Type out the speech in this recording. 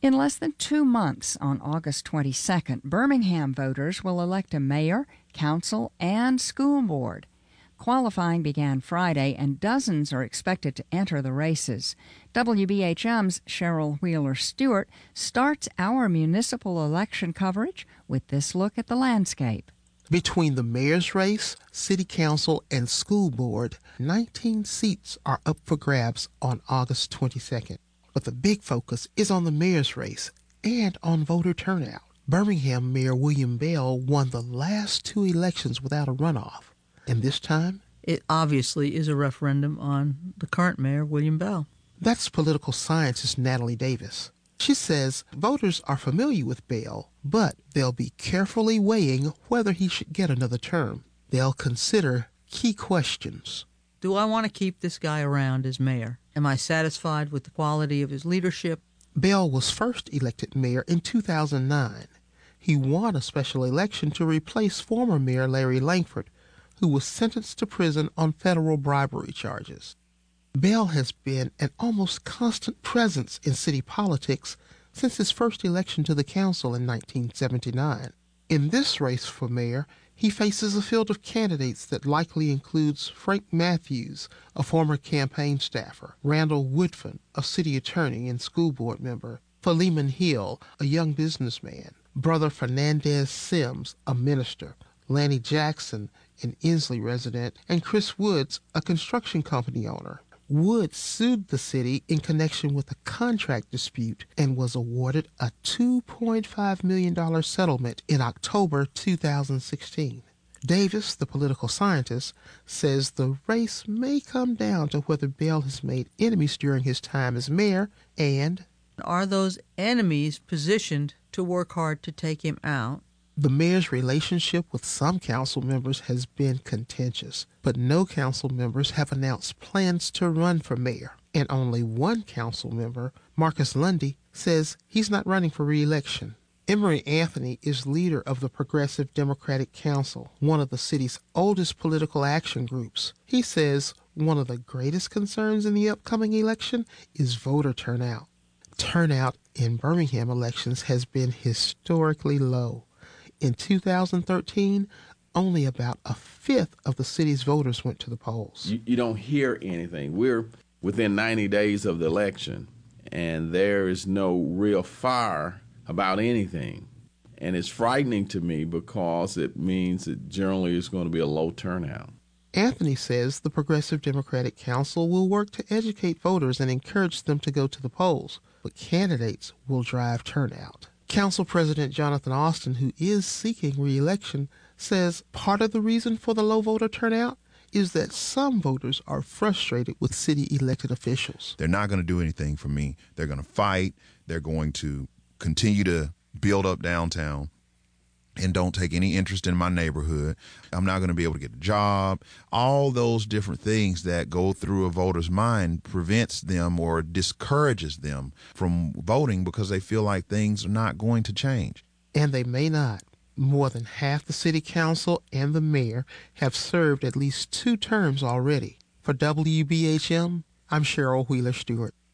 In less than 2 months, on August 22nd, Birmingham voters will elect a mayor, council, and school board. Qualifying began Friday, and dozens are expected to enter the races. WBHM's Cheryl Wheeler-Stewart starts our municipal election coverage with this look at the landscape. Between the mayor's race, city council, and school board, 19 seats are up for grabs on August 22nd. But the big focus is on the mayor's race and on voter turnout. Birmingham Mayor William Bell won the last 2 elections without a runoff. And this time? It obviously is a referendum on the current mayor, William Bell. That's political scientist Natalie Davis. She says voters are familiar with Bell, but they'll be carefully weighing whether he should get another term. They'll consider key questions. Do I want to keep this guy around as mayor? Am I satisfied with the quality of his leadership? Bell was first elected mayor in 2009. He won a special election to replace former Mayor Larry Langford, who was sentenced to prison on federal bribery charges. Bell has been an almost constant presence in city politics since his first election to the council in 1979. In this race for mayor, he faces a field of candidates that likely includes Frank Matthews, a former campaign staffer, Randall Woodfin, a city attorney and school board member, Philemon Hill, a young businessman, Brother Fernandez Sims, a minister, Lanny Jackson, an Inslee resident, and Chris Woods, a construction company owner. Woods sued the city in connection with a contract dispute and was awarded a $2.5 million settlement in October 2016. Davis, the political scientist, says the race may come down to whether Bell has made enemies during his time as mayor and are those enemies positioned to work hard to take him out? The mayor's relationship with some council members has been contentious, but no council members have announced plans to run for mayor. And only one council member, Marcus Lundy, says he's not running for re-election. Emory Anthony is leader of the Progressive Democratic Council, one of the city's oldest political action groups. He says one of the greatest concerns in the upcoming election is voter turnout. Turnout in Birmingham elections has been historically low. In 2013, only about a fifth of the city's voters went to the polls. You don't hear anything. We're within 90 days of the election, and there is no real fire about anything. And it's frightening to me because it means that generally it's going to be a low turnout. Anthony says the Progressive Democratic Council will work to educate voters and encourage them to go to the polls, but candidates will drive turnout. Council President Jonathan Austin, who is seeking re-election, says part of the reason for the low voter turnout is that some voters are frustrated with city elected officials. They're not going to do anything for me. They're going to fight. They're going to continue to build up downtown and don't take any interest in my neighborhood. I'm not going to be able to get a job. All those different things that go through a voter's mind prevents them or discourages them from voting because they feel like things are not going to change. And they may not. More than half the city council and the mayor have served at least 2 terms already. For WBHM, I'm Cheryl Wheeler-Stewart.